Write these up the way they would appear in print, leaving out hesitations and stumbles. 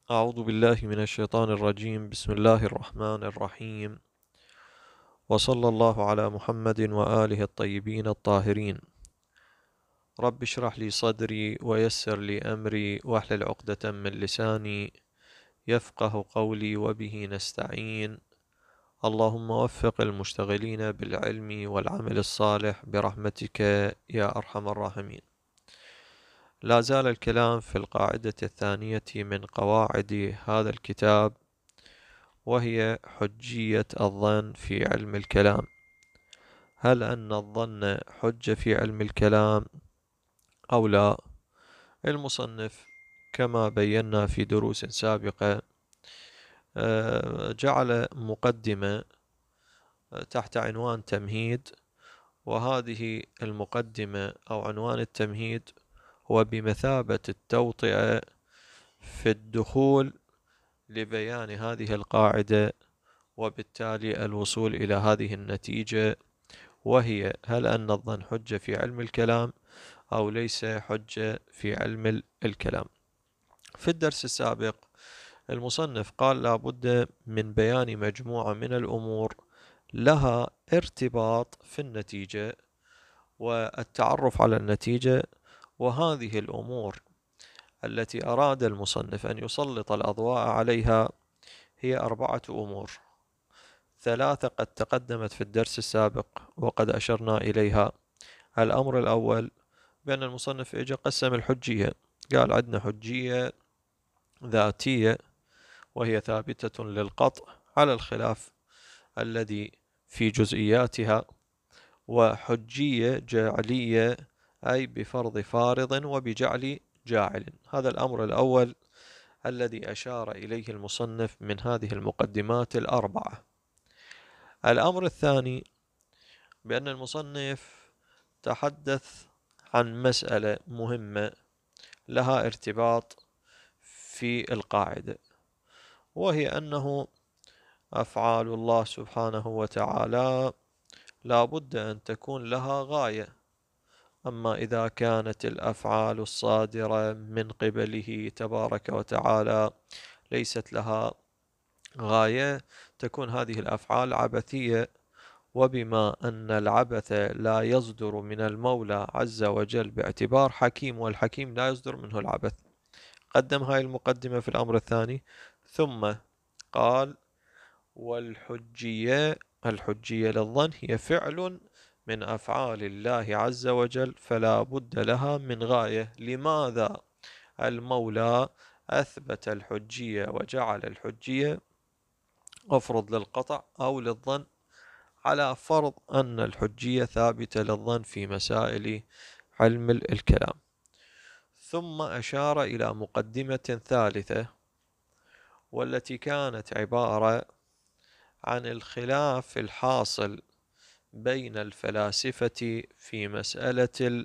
أعوذ بالله من الشيطان الرجيم. بسم الله الرحمن الرحيم، وصلى الله على محمد وآله الطيبين الطاهرين. رب اشرح لي صدري ويسر لي أمري واحلل عقدة من لساني يفقه قولي وبه نستعين. اللهم وفق المشتغلين بالعلم والعمل الصالح برحمتك يا أرحم الراحمين. لا زال الكلام في القاعدة الثانية من قواعد هذا الكتاب، وهي حجية الظن في علم الكلام. هل أن الظن حجة في علم الكلام أو لا؟ المصنف كما بينا في دروس سابقة جعل مقدمة تحت عنوان تمهيد، وهذه المقدمة أو عنوان التمهيد هو بمثابة التوطئة في الدخول لبيان هذه القاعدة، وبالتالي الوصول إلى هذه النتيجة، وهي هل أن الظن حجة في علم الكلام أو ليس حجة في علم الكلام. في الدرس السابق المصنف قال لا بد من بيان مجموعة من الأمور لها ارتباط في النتيجة والتعرف على النتيجة، وهذه الأمور التي أراد المصنف أن يسلط الأضواء عليها هي 4 أمور. 3 قد تقدمت في الدرس السابق وقد أشرنا إليها. الأمر الأول بأن المصنف إجا قسم الحجية، قال عندنا حجية ذاتية وهي ثابتة للقطع على الخلاف الذي في جزئياتها، وحجية جعلية أي بفرض فارض وبجعل جاعل. هذا الأمر الأول الذي أشار إليه المصنف من هذه المقدمات ال4. الأمر الثاني بأن المصنف تحدث عن مسألة مهمة لها ارتباط في القاعدة، وهي أنه أفعال الله سبحانه وتعالى لا بد أن تكون لها غاية. أما إذا كانت الأفعال الصادرة من قبله تبارك وتعالى ليست لها غاية، تكون هذه الأفعال عبثية. وبما أن العبث لا يصدر من المولى عز وجل باعتبار حكيم، والحكيم لا يصدر منه العبث، قدم هاي المقدمة في الأمر الثاني. ثم قال الحجية للظن هي فعل من أفعال الله عز وجل فلا بد لها من غاية. لماذا المولى أثبت الحجية وجعل الحجية أفرض للقطع أو للظن، على فرض أن الحجية ثابتة للظن في مسائل علم الكلام. ثم أشار إلى مقدمة ثالثة، والتي كانت عبارة عن الخلاف الحاصل بين الفلاسفة في مسألة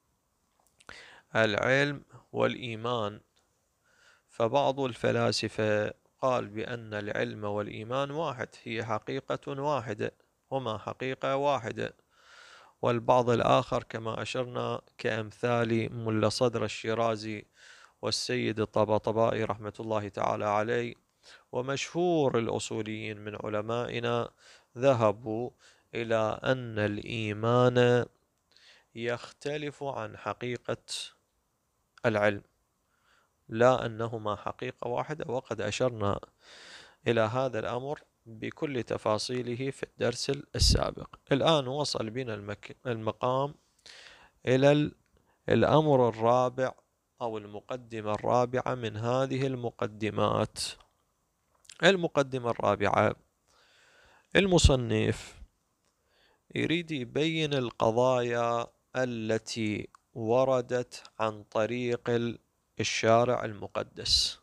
العلم والإيمان. فبعض الفلاسفة قال بأن العلم والإيمان واحد، هي حقيقة واحدة، هما حقيقة واحدة. والبعض الآخر كما أشرنا كأمثال ملا صدر الشيرازي والسيد الطباطبائي رحمة الله تعالى عليه ومشهور الأصوليين من علمائنا، ذهبوا إلى أن الإيمان يختلف عن حقيقة العلم، لا أنهما حقيقة واحدة، وقد أشرنا إلى هذا الأمر بكل تفاصيله في الدرس السابق. الآن وصل بنا المقام إلى الأمر الرابع أو المقدمة الرابعة من هذه المقدمات. المقدمة الرابعة، المصنف يريد يبين القضايا التي وردت عن طريق الشارع المقدس.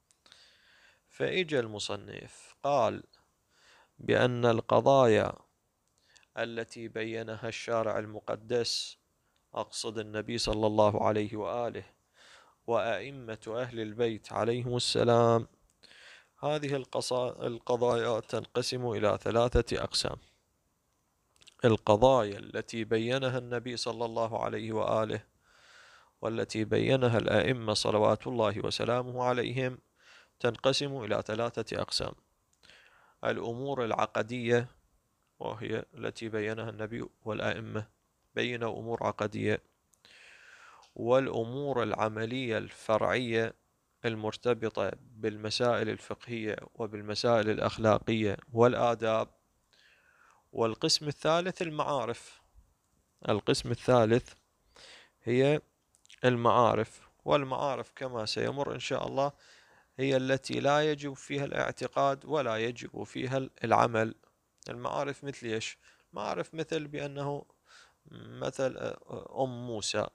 فإجا المصنف قال بأن القضايا التي بينها الشارع المقدس، أقصد النبي صلى الله عليه وآله وأئمة أهل البيت عليهم السلام، هذه القضايا تنقسم إلى 3 أقسام. القضايا التي بينها النبي صلى الله عليه وآله والتي بينها الأئمة صلوات الله وسلامه عليهم تنقسم إلى 3 أقسام: الأمور العقدية، وهي التي بينها النبي والأئمة، بينوا أمور عقدية، والأمور العملية الفرعية المرتبطة بالمسائل الفقهية وبالمسائل الأخلاقية والآداب، والقسم الثالث المعارف. القسم الثالث هي المعارف، والمعارف كما سيمر إن شاء الله هي التي لا يجب فيها الاعتقاد ولا يجب فيها العمل. المعارف مثل إيش؟ معارف مثل بأنه مثل موسى،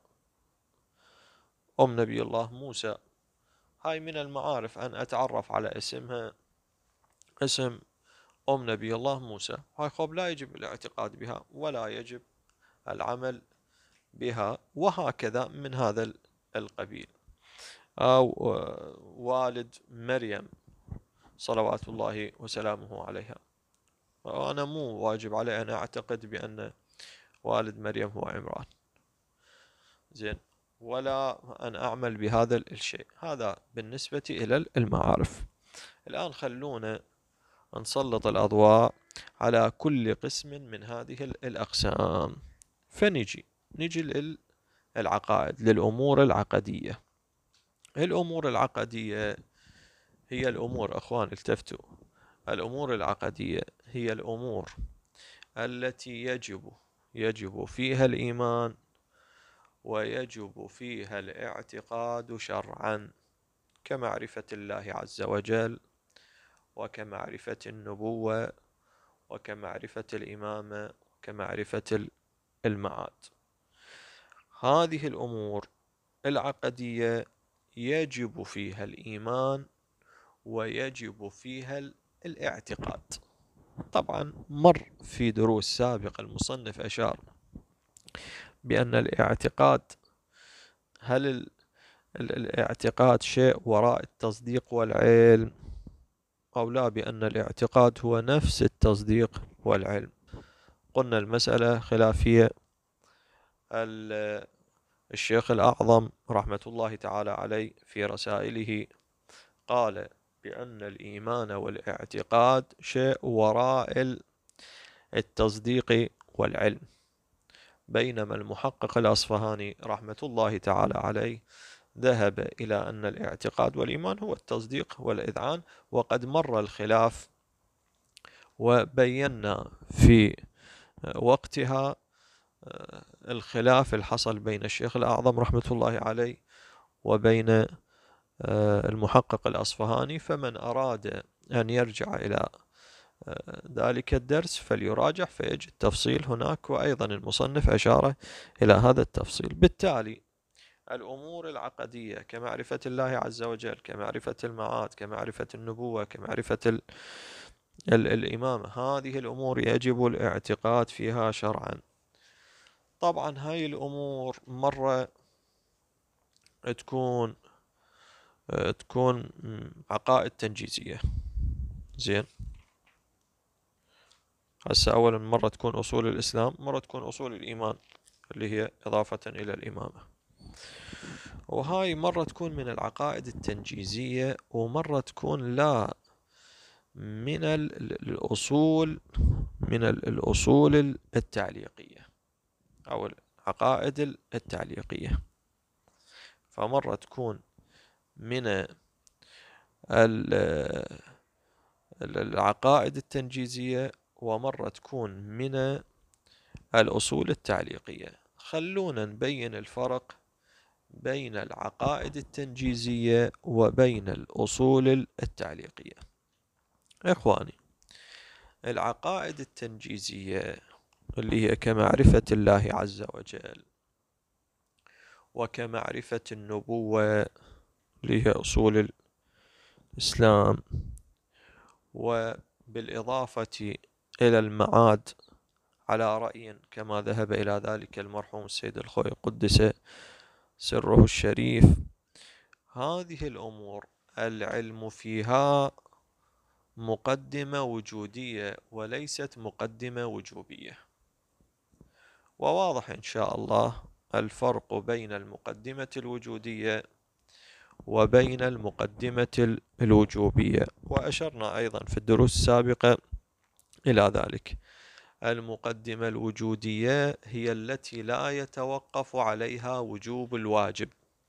نبي الله موسى، هاي من المعارف أن أتعرف على اسمها، اسم نبي الله موسى، هاي خب لا يجب الاعتقاد بها ولا يجب العمل بها. وهكذا من هذا القبيل. أو والد مريم صلوات الله وسلامه عليها، وأنا مو واجب علي أن أعتقد بأن والد مريم هو عمران، زين، ولا أن أعمل بهذا الشيء. هذا بالنسبة إلى المعارف. الآن خلونا نسلط الأضواء على كل قسم من هذه الأقسام. فنجي للعقائد، للأمور العقدية. الأمور العقدية هي الأمور، أخوان التفتوا، الأمور العقدية هي الأمور التي يجب فيها الإيمان ويجب فيها الاعتقاد شرعا، كمعرفة الله عز وجل، وكمعرفة النبوة، وكمعرفة الإمامة، وكمعرفة المعاد. هذه الأمور العقدية يجب فيها الإيمان ويجب فيها الاعتقاد. طبعا مر في دروس سابقة المصنف أشار بأن الاعتقاد، هل الاعتقاد شيء وراء التصديق والعلم أو لا، بأن الاعتقاد هو نفس التصديق والعلم. قلنا المسألة خلافية. الشيخ الأعظم رحمة الله تعالى عليه في رسائله قال بأن الإيمان والاعتقاد شيء وراء التصديق والعلم، بينما المحقق الأصفهاني رحمة الله تعالى عليه ذهب إلى أن الاعتقاد والإيمان هو التصديق والإذعان. وقد مر الخلاف، وبينا في وقتها الخلاف الحصل بين الشيخ الأعظم رحمة الله عليه وبين المحقق الأصفهاني. فمن أراد أن يرجع إلى ذلك الدرس فليراجع فيجد التفصيل هناك، وأيضا المصنف أشار إلى هذا التفصيل. بالتالي الأمور العقدية كمعرفة الله عز وجل، كمعرفة المعاد، كمعرفة النبوة، كمعرفة الإمامة، هذه الأمور يجب الاعتقاد فيها شرعا. طبعا هاي الأمور مرة تكون عقائد تنجيزية، زين. هسه أولا مرة تكون أصول الإسلام، مرة تكون أصول الإيمان اللي هي إضافة إلى الإمامة، وهاي مرة تكون من العقائد التنجيزية، ومرة تكون لا من الأصول، من الأصول التعليقية أو العقائد التعليقية. فمرة تكون من العقائد التنجيزية، ومرة تكون من الأصول التعليقية. خلونا نبين الفرق بين العقائد التنجيزية وبين الأصول التعليقية. إخواني، العقائد التنجيزية اللي هي كمعرفة الله عز وجل، وكمعرفة النبوة اللي هي أصول الإسلام، وبالإضافة إلى المعاد على رأي كما ذهب إلى ذلك المرحوم السيد الخوئي قدس سره الشريف. هذه الأمور العلم فيها مقدمة وجودية وليست مقدمة وجوبية. وواضح إن شاء الله الفرق بين المقدمة الوجودية وبين المقدمة الوجوبية. وأشرنا أيضا في الدروس السابقة إلى ذلك. المقدمة الوجودية هي التي لا يتوقف عليها وجوب الواجب،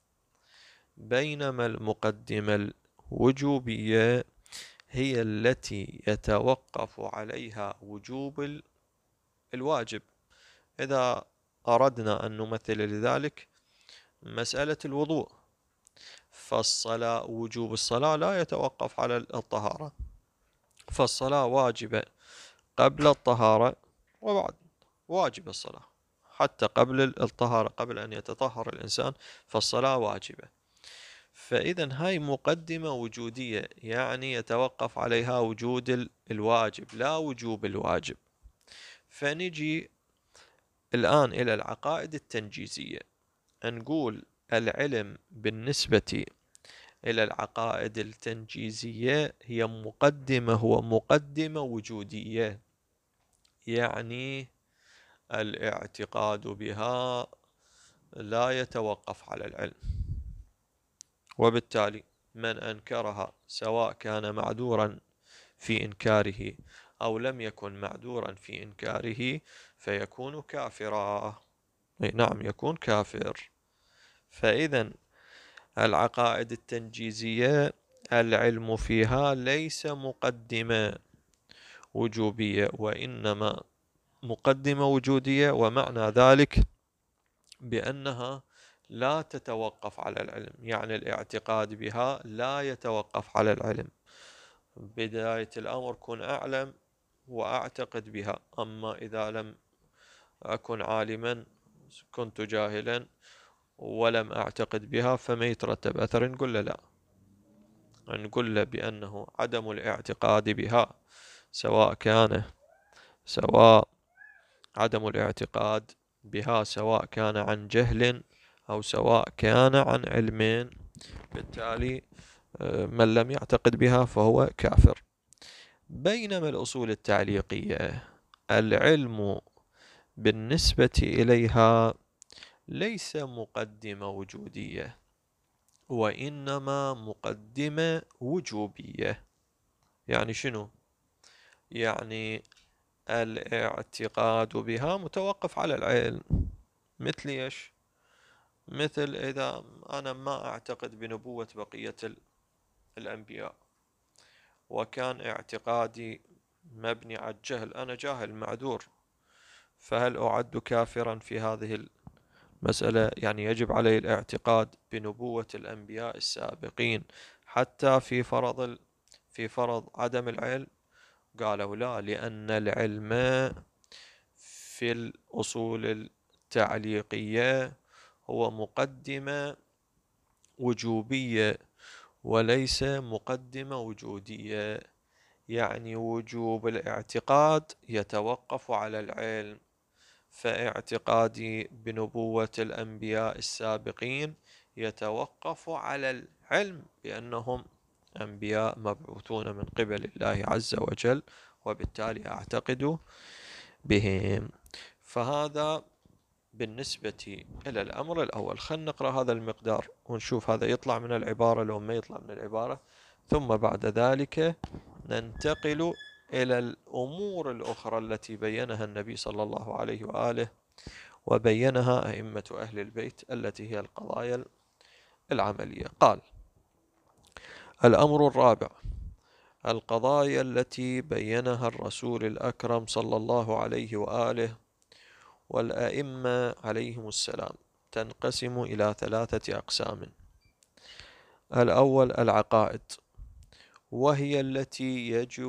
بينما المقدمة الوجوبية هي التي يتوقف عليها وجوب الواجب. إذا أردنا أن نمثل لذلك مسألة الوضوء، فالصلاة وجوب الصلاة لا يتوقف على الطهارة، فالصلاة واجبة قبل الطهارة وبعد، واجب الصلاة حتى قبل الطهارة، قبل أن يتطهر الإنسان فالصلاة واجبة. فإذا هاي مقدمة وجودية، يعني يتوقف عليها وجود الواجب لا وجوب الواجب. فنجي الآن إلى العقائد التنجيزية، نقول العلم بالنسبة إلى العقائد التنجيزية هي هو مقدمة وجودية، يعني الاعتقاد بها لا يتوقف على العلم، وبالتالي من أنكرها سواء كان معذورا في إنكاره أو لم يكن معذورا في إنكاره فيكون كافرا. نعم، يكون كافر. فإذا العقائد التنجيزية العلم فيها ليس مقدمة وجوبية، وإنما مقدمة وجودية، ومعنى ذلك بأنها لا تتوقف على العلم، يعني الاعتقاد بها لا يتوقف على العلم. بداية الأمر كن أعلم وأعتقد بها، أما إذا لم أكن عالما كنت جاهلا ولم أعتقد بها فما يترتب أثر؟ نقول له لا، نقول له بأنه عدم الاعتقاد بها سواء عدم الاعتقاد بها سواء كان عن جهل أو سواء كان عن علم، بالتالي من لم يعتقد بها فهو كافر. بينما الأصول التعليقية العلم بالنسبة إليها ليس مقدمة وجودية، وإنما مقدمة وجوبية. يعني شنو؟ يعني الاعتقاد بها متوقف على العلم. مثل ايش؟ مثل إذا أنا ما أعتقد بنبوة بقية الأنبياء، وكان اعتقادي مبني على الجهل، أنا جاهل معذور، فهل أعد كافرا في هذه المسألة؟ يعني يجب علي الاعتقاد بنبوة الأنبياء السابقين حتى في فرض عدم العلم؟ قالوا لا، لأن العلم في الأصول التعليقية هو مقدمة وجوبية وليس مقدمة وجودية، يعني وجوب الاعتقاد يتوقف على العلم، فاعتقادي بنبوة الأنبياء السابقين يتوقف على العلم بأنهم أنبياء مبعوثون من قبل الله عز وجل، وبالتالي أعتقد بهم. فهذا بالنسبة إلى الأمر الأول. خلنا نقرأ هذا المقدار ونشوف هذا يطلع من العبارة لو ما يطلع من العبارة، ثم بعد ذلك ننتقل إلى الأمور الأخرى التي بينها النبي صلى الله عليه وآله وبينها أئمة أهل البيت التي هي القضايا العملية. قال: الأمر الرابع: القضايا التي بينها الرسول الأكرم صلى الله عليه وآله والأئمة عليهم السلام تنقسم إلى 3 أقسام. الأول العقائد، وهي التي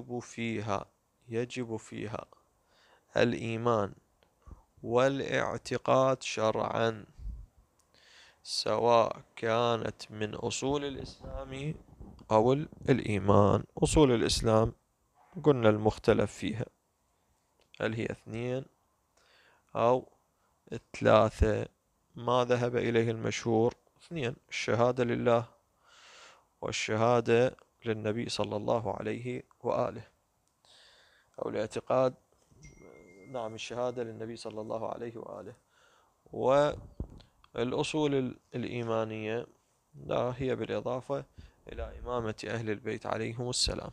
يجب فيها الإيمان والاعتقاد شرعا، سواء كانت من أصول الإسلام أو الإيمان. أصول الإسلام قلنا المختلف فيها هل هي 2 أو 3؟ ما ذهب إليه المشهور 2: الشهادة لله والشهادة للنبي صلى الله عليه وآله، أو الاعتقاد، نعم، الشهادة للنبي صلى الله عليه وآله. والأصول الإيمانية لا، هي بالإضافة إلى إمامة أهل البيت عليهم السلام.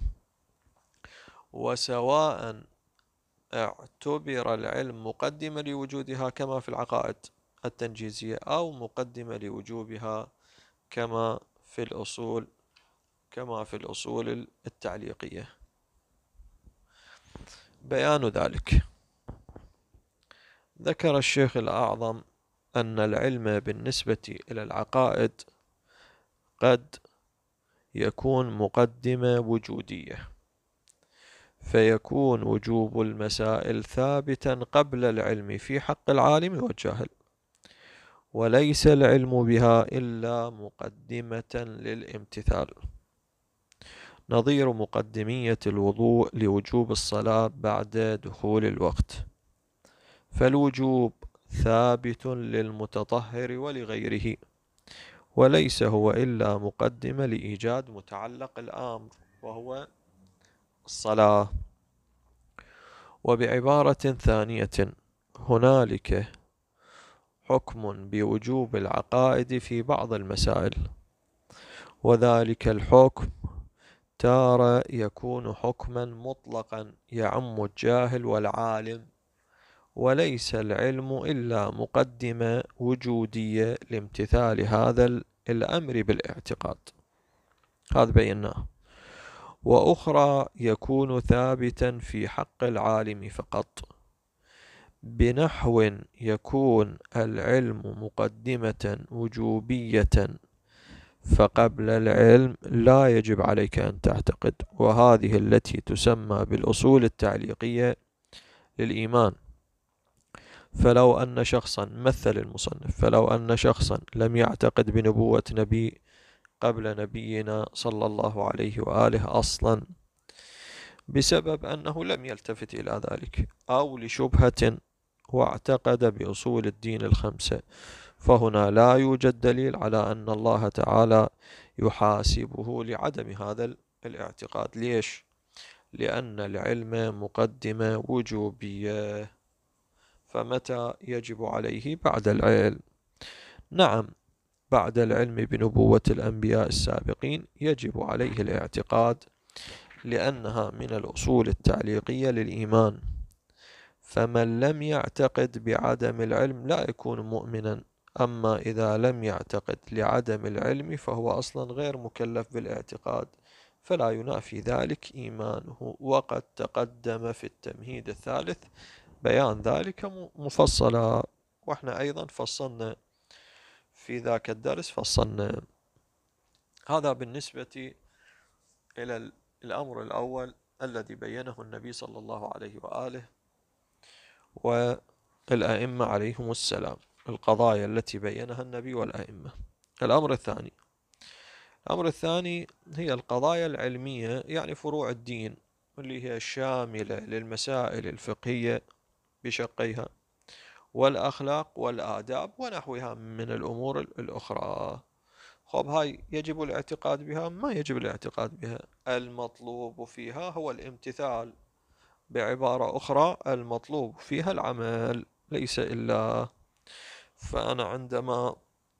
وسواء اعتبر العلم مقدمة لوجودها كما في العقائد التنجيزية، أو مقدمة لوجوبها كما في الأصول التعليقية. بيان ذلك: ذكر الشيخ الأعظم أن العلم بالنسبة إلى العقائد قد يكون مقدمة وجودية، فيكون وجوب المسائل ثابتا قبل العلم في حق العالم والجاهل، وليس العلم بها إلا مقدمة للامتثال، نظير مقدمية الوضوء لوجوب الصلاة بعد دخول الوقت، فالوجوب ثابت للمتطهر ولغيره، وليس هو إلا مقدمة لإيجاد متعلق الأمر وهو الصلاة. وبعبارة ثانية، هنالك حكم بوجوب العقائد في بعض المسائل، وذلك الحكم تارة يكون حكما مطلقا يعم الجاهل والعالم، وليس العلم إلا مقدمة وجودية لامتثال هذا الأمر بالاعتقاد، هذا بيناه. وأخرى يكون ثابتا في حق العالم فقط، بنحو يكون العلم مقدمة وجوبية، فقبل العلم لا يجب عليك أن تعتقد، وهذه التي تسمى بالأصول التعليقية للإيمان. فلو أن شخصا، مثل المصنف، فلو أن شخصا لم يعتقد بنبوة نبي قبل نبينا صلى الله عليه وآله أصلا، بسبب أنه لم يلتفت إلى ذلك، أو لشبهة، واعتقد بأصول الدين الخمسة، فهنا لا يوجد دليل على أن الله تعالى يحاسبه لعدم هذا الاعتقاد. ليش؟ لأن العلم مقدمة وجوبية، فمتى يجب عليه؟ بعد العلم. نعم، بعد العلم بنبوة الأنبياء السابقين يجب عليه الاعتقاد، لأنها من الأصول التعليقية للإيمان، فمن لم يعتقد بعدم العلم لا يكون مؤمنا. أما إذا لم يعتقد لعدم العلم فهو أصلا غير مكلف بالاعتقاد، فلا ينافي ذلك إيمانه. وقد تقدم في التمهيد الثالث بيان ذلك مفصلا، وإحنا أيضا فصلنا في ذاك الدرس، فصلنا. هذا بالنسبة إلى الأمر الأول الذي بينه النبي صلى الله عليه وآله والأئمة عليهم السلام، القضايا التي بينها النبي والأئمة. الأمر الثاني هي القضايا العلمية، يعني فروع الدين، اللي هي شاملة للمسائل الفقهية بشقيها، والأخلاق والآداب ونحوها من الأمور الأخرى. خب، هاي يجب الاعتقاد بها؟ ما يجب الاعتقاد بها. المطلوب فيها هو الامتثال، بعبارة أخرى المطلوب فيها العمل، ليس إلا. فأنا عندما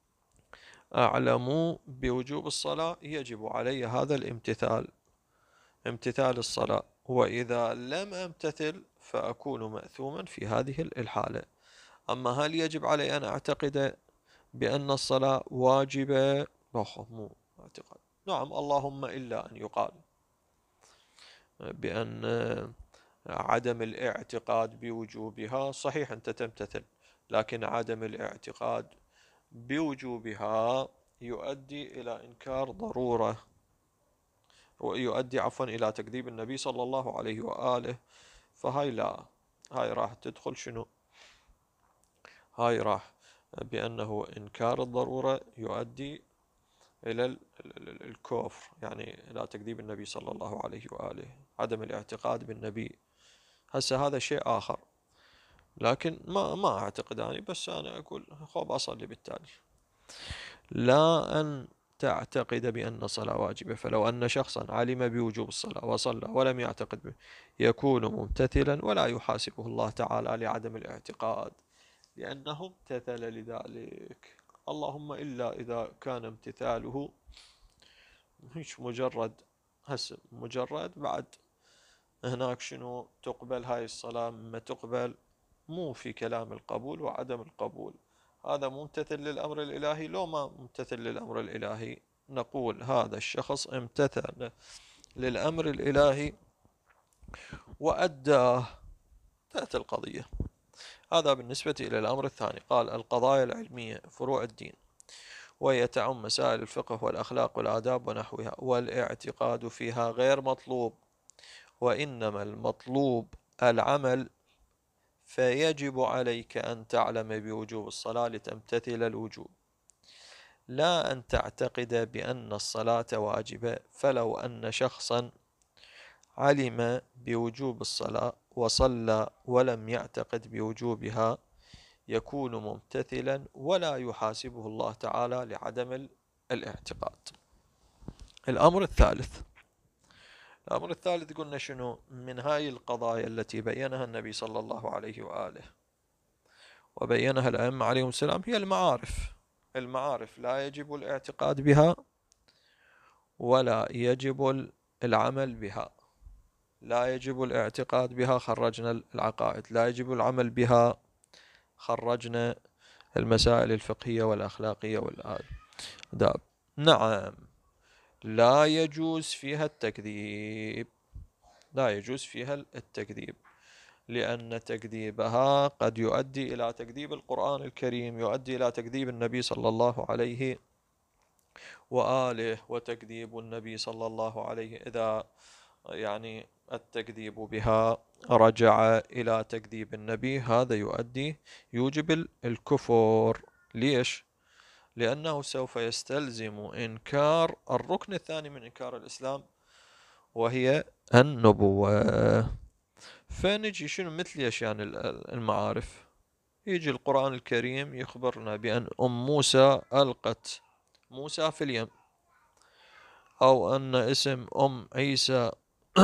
أعلم بوجوب الصلاة يجب علي هذا الامتثال، امتثال الصلاة، وإذا لم أمتثل فأكون مأثوما في هذه الحالة. أما هل يجب علي أن أعتقد بأن الصلاة واجبة؟ مو اعتقاد. نعم، اللهم إلا أن يقال بأن عدم الاعتقاد بوجوبها صحيح أنت تمتثل، لكن عدم الاعتقاد بوجوبها يؤدي إلى إنكار ضرورة، ويؤدي إلى تكذيب النبي صلى الله عليه وآله. فهاي لا، هاي راح تدخل شنو؟ هاي راح بأنه إنكار الضرورة يؤدي إلى الكفر، يعني إلى تكذيب النبي صلى الله عليه وآله، عدم الاعتقاد بالنبي. هسه هذا شيء آخر، لكن ما أعتقد أنا، بس أنا أقول خب أصلي بالتالي. لا أن تعتقد بأن الصلاة واجبة، فلو أن شخصا علم بوجوب الصلاة وصلى ولم يعتقد به يكون ممتثلا، ولا يحاسبه الله تعالى لعدم الاعتقاد، لأنه امتثل لذلك. اللهم إلا إذا كان امتثاله مش مجرد هسه مجرد بعد هناك شنو تقبل هاي الصلاة، ما تقبل مو في كلام القبول وعدم القبول، هذا ممتثل للأمر الإلهي. لو ما ممتثل للأمر الإلهي نقول هذا الشخص امتثل للأمر الإلهي وأداه، تأتي القضية. هذا بالنسبة إلى الأمر الثاني. قال القضايا العلمية فروع الدين، وهي تعم مسائل الفقه والأخلاق والآداب ونحوها، والاعتقاد فيها غير مطلوب، وإنما المطلوب العمل، فيجب عليك أن تعلم بوجوب الصلاة لتمتثل الوجوب، لا أن تعتقد بأن الصلاة واجبة. فلو أن شخصا علم بوجوب الصلاة وصلى ولم يعتقد بوجوبها يكون ممتثلا ولا يحاسبه الله تعالى لعدم الاعتقاد. الأمر الثالث، الأمر الثالث قلنا شنو من هاي القضايا التي بينها النبي صلى الله عليه وآله وبينها الأئمة عليهم السلام هي المعارف. المعارف لا يجب الاعتقاد بها ولا يجب العمل بها. لا يجب الاعتقاد بها خرجنا العقائد، لا يجب العمل بها خرجنا المسائل الفقهية والأخلاقية والآداب. نعم لا يجوز فيها التكذيب، لا يجوز فيها التكذيب، لأن تكذيبها قد يؤدي إلى تكذيب القرآن الكريم، يؤدي إلى تكذيب النبي صلى الله عليه وآله، وتكذيب النبي صلى الله عليه إذا يعني التكذيب بها رجع إلى تكذيب النبي هذا يوجب الكفر. ليش؟ لأنه سوف يستلزم إنكار الركن الثاني من إنكار الإسلام وهي النبوة. فنجي شنو مثل ايش يعني المعارف، يجي القرآن الكريم يخبرنا بأن موسى ألقت موسى في اليم، أو أن اسم عيسى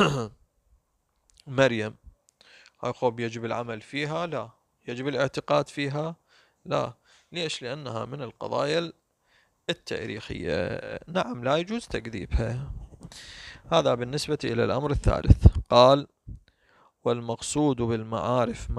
مريم، هاي خب يجب العمل فيها؟ لا. يجب الاعتقاد فيها؟ لا. ليش؟ لأنها من القضايا التاريخية، نعم لا يجوز تكذيبها. هذا بالنسبة إلى الأمر الثالث. قال والمقصود بالمعارف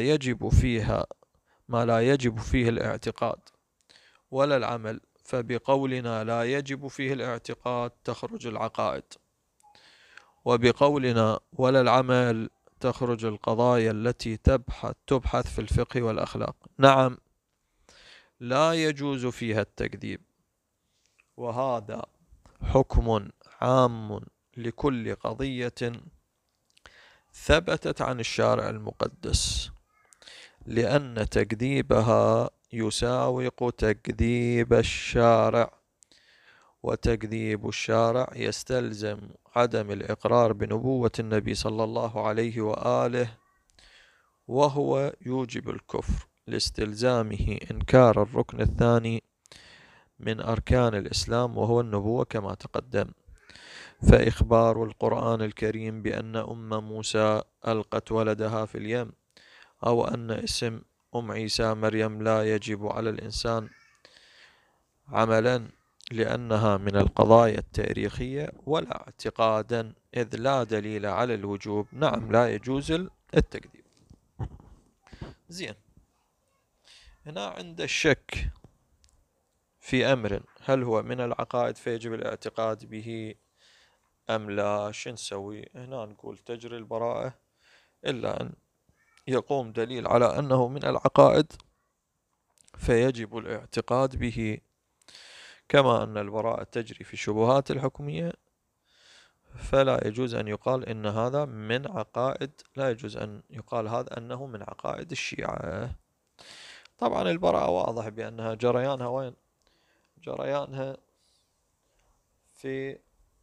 ما لا يجب فيه الاعتقاد ولا العمل، فبقولنا لا يجب فيه الاعتقاد تخرج العقائد، وبقولنا ولا العمل تخرج القضايا التي تبحث في الفقه والأخلاق. نعم لا يجوز فيها التكذيب، وهذا حكم عام لكل قضية ثبتت عن الشارع المقدس، لأن تكذيبها يساوق تكذيب الشارع، وتكذيب الشارع يستلزم عدم الإقرار بنبوة النبي صلى الله عليه وآله، وهو يوجب الكفر لاستلزامه إنكار الركن الثاني من أركان الإسلام وهو النبوة كما تقدم. فإخبار القرآن الكريم بأن موسى ألقت ولدها في اليم، أو أن اسم عيسى مريم لا يجب على الإنسان عملا لأنها من القضايا التاريخية ولا اعتقادا إذ لا دليل على الوجوب، نعم لا يجوز التكذيب. زين، هنا عند الشك في أمر هل هو من العقائد فيجب الاعتقاد به أم لا، شو نسوي؟ هنا نقول تجري البراءة إلا أن يقوم دليل على أنه من العقائد فيجب الاعتقاد به، كما أن البراءة تجري في الشبهات الحكمية، فلا يجوز أن يقال إن هذا من عقائد، لا يجوز أن يقال هذا أنه من عقائد الشيعة. طبعا البراءة واضح بأنها جريانها وين؟ جريانها في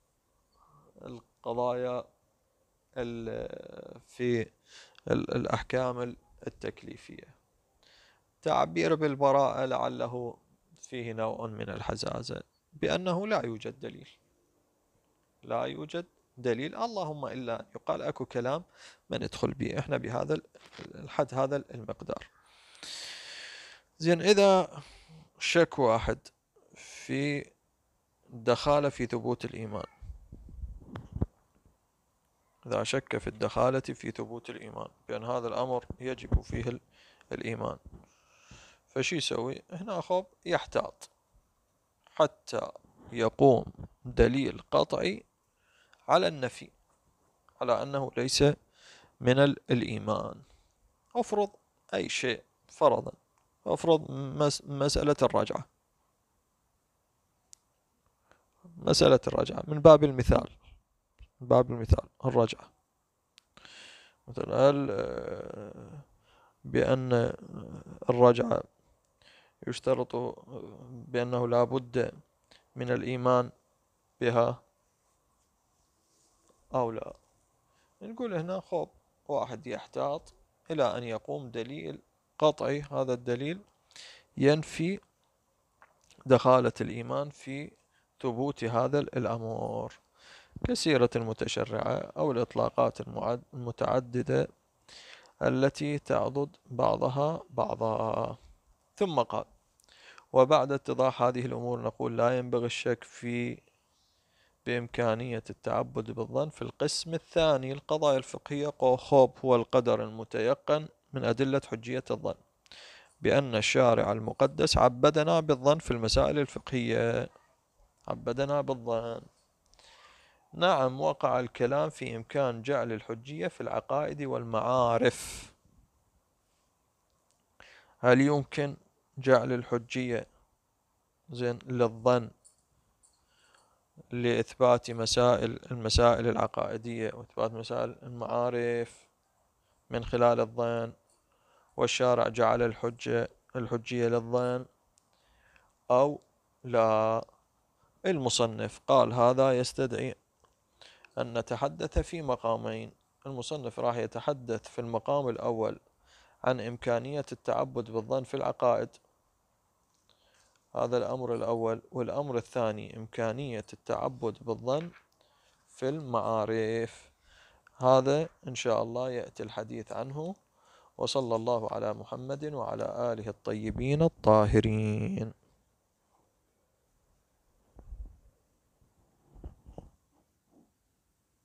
القضايا في الأحكام التكليفية. تعبير بالبراءة لعله فيه نوع من الحزازة بأنه لا يوجد دليل، لا يوجد دليل، اللهم إلا أن يقال أكو كلام ما ندخل به إحنا بهذا الحد، هذا المقدار. زين، إذا شك واحد في الدخالة في ثبوت الإيمان، إذا شك في الدخالة في ثبوت الإيمان بأن هذا الأمر يجب فيه الإيمان، فشي يسوي هنا؟ خب يحتاط حتى يقوم دليل قطعي على النفي، على أنه ليس من الإيمان. أفرض أي شيء، فرضا أفرض مسألة الرجعة، مسألة الرجعة من باب المثال، من باب المثال الرجعة مثلا، هل بأن الرجعة يشترط بأنه لا بد من الإيمان بها أو لا؟ نقول هنا خب واحد يحتاط إلى أن يقوم دليل قطعي، هذا الدليل ينفي دخالة الإيمان في ثبوت هذا الأمر، كسيرة المتشرعة أو الإطلاقات المتعددة التي تعضد بعضها بعضا. ثم قال: وبعد اتضاح هذه الأمور نقول لا ينبغي الشك بإمكانية التعبد بالظن في القسم الثاني، القضايا الفقهية. خوب هو القدر المتيقن من أدلة حجية الظن، بأن الشارع المقدس عبدنا بالظن في المسائل الفقهية، عبدنا بالظن. نعم، وقع الكلام في إمكان جعل الحجية في العقائد والمعارف. هل يمكن جعل الحجية للظن لإثبات المسائل العقائدية وإثبات مسائل المعارف من خلال الظن، والشارع جعل الحجية للظن أو لا؟ المصنف قال هذا يستدعي أن نتحدث في مقامين. المصنف راح يتحدث في المقام الأول عن إمكانية التعبد بالظن في العقائد، هذا الأمر الأول، والأمر الثاني إمكانية التعبد بالظن في المعارف، هذا إن شاء الله يأتي الحديث عنه. وصلى الله على محمد وعلى آله الطيبين الطاهرين.